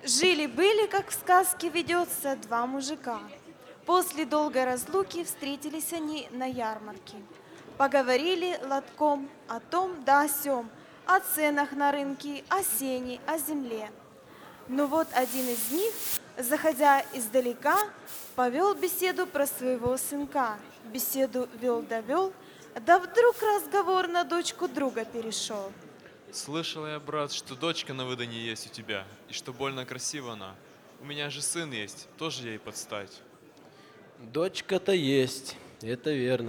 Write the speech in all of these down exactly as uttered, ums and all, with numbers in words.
Жили-были, как в сказке ведется, два мужика. После долгой разлуки встретились они на ярмарке. Поговорили лотком о том да о сём, о ценах на рынке, о сене, о земле. Но вот один из них, заходя издалека, повел беседу про своего сынка. Беседу вел да вел, да вдруг разговор на дочку друга перешел. Слышал я, брат, что дочка на выданье есть у тебя, и что больно красива она. У меня же сын есть, тоже ей подстать. Дочка-то есть, это верно.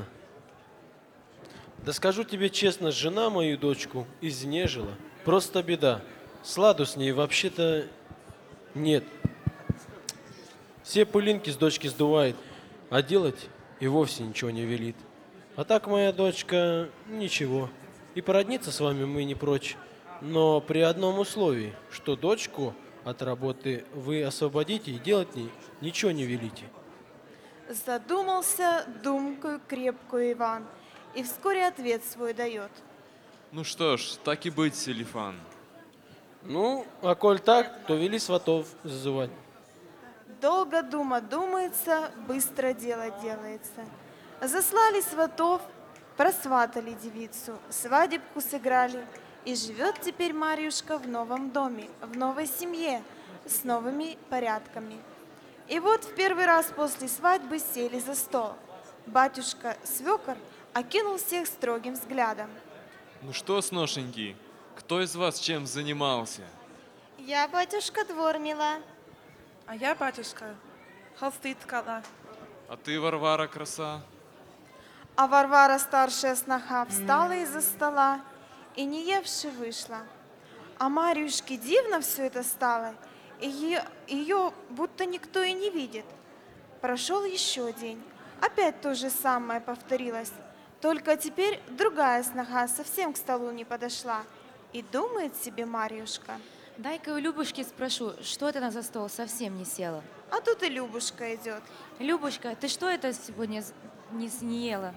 Да скажу тебе честно, жена мою дочку изнежила. Просто беда. Сладу с ней вообще-то нет. Все пылинки с дочки сдувает, а делать и вовсе ничего не велит. А так моя дочка ничего. И породниться с вами мы не прочь, но при одном условии, что дочку от работы вы освободите и делать ней ничего не велите. Задумался думкою крепкую Иван, и вскоре ответ свой дает. Ну что ж, так и быть, Селифан. Ну, а коль так, то вели сватов зазывать. Долго дума думается, быстро дело делается. Заслали сватов, просватали девицу, свадебку сыграли, и живет теперь Марьюшка в новом доме, в новой семье, с новыми порядками. И вот в первый раз после свадьбы сели за стол. Батюшка свекор окинул всех строгим взглядом. Ну что, сношеньки, кто из вас чем занимался? Я, батюшка, двор мела. А я, батюшка, холсты ткала. А ты, Варвара, краса? А Варвара, старшая сноха, встала из-за стола и, не евши, вышла. А Марьюшке дивно все это стало, и ее, ее будто никто и не видит. Прошел еще день. Опять то же самое повторилось. Только теперь другая сноха совсем к столу не подошла. И думает себе Марьюшка. Дай-ка у Любушки спрошу, что ты на за стол совсем не села? А тут и Любушка идет. Любушка, ты что это сегодня не, не ела?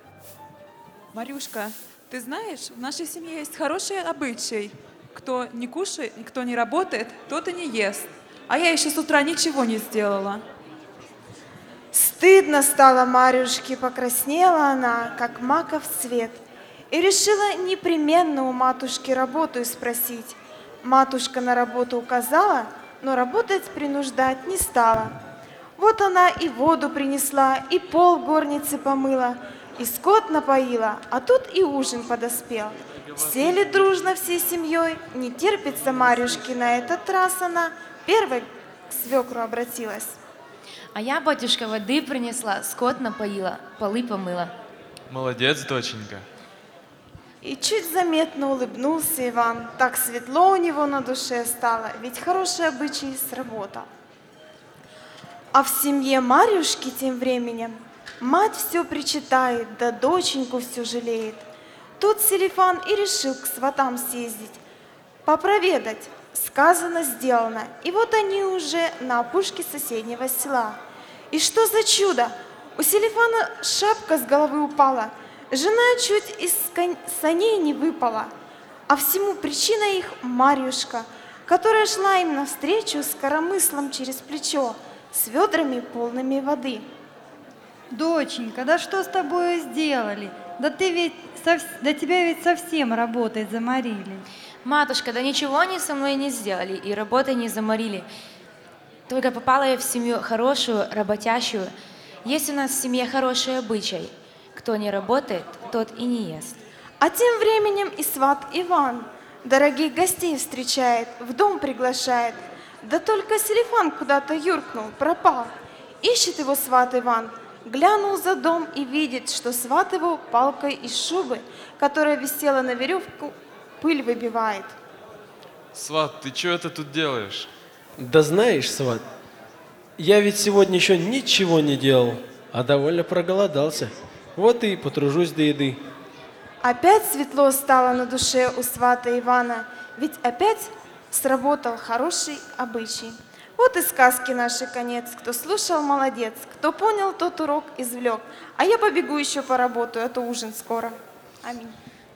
Марюшка, ты знаешь, в нашей семье есть хороший обычай. Кто не кушает, кто не работает, тот и не ест. А я еще с утра ничего не сделала. Стыдно стало Марьюшке, покраснела она, как маков цвет, и решила непременно у матушки работу спросить. Матушка на работу указала, но работать принуждать не стала. Вот она и воду принесла, и пол в горнице помыла, и скот напоила, а тут и ужин подоспел. Сели дружно всей семьей, не терпится Марьюшке на этот раз она первой к свекру обратилась. А я, батюшка, воды принесла, скот напоила, полы помыла. Молодец, доченька. И чуть заметно улыбнулся Иван. Так светло у него на душе стало, ведь хороший обычай сработал. А в семье Марьюшки тем временем мать все причитает, да доченьку все жалеет. Тут Селифан и решил к сватам съездить, попроведать. Сказано, сделано. И вот они уже на опушке соседнего села. И что за чудо! У Селифана шапка с головы упала. Жена чуть из саней не выпала. А всему причина их Марьюшка, которая шла им навстречу с коромыслом через плечо, с ведрами полными воды. Доченька, да что с тобой сделали? Да ты ведь, сов... да тебя ведь совсем работать заморили. Матушка, да ничего они со мной не сделали и работой не заморили. Только попала я в семью хорошую, работящую. Есть у нас в семье хороший обычай. Кто не работает, тот и не ест. А тем временем и сват Иван дорогих гостей встречает, в дом приглашает. Да только Селифан куда-то юркнул, пропал. Ищет его сват Иван, глянул за дом и видит, что сват его палкой из шубы, которая висела на веревку, пыль выбивает. Сват, ты что это тут делаешь? Да знаешь, сват, я ведь сегодня еще ничего не делал, а довольно проголодался. Вот и потружусь до еды. Опять светло стало на душе у свата Ивана, ведь опять сработал хороший обычай. Вот и сказки наши конец. Кто слушал, молодец. Кто понял, тот урок извлек. А я побегу еще поработаю, а то ужин скоро. Аминь.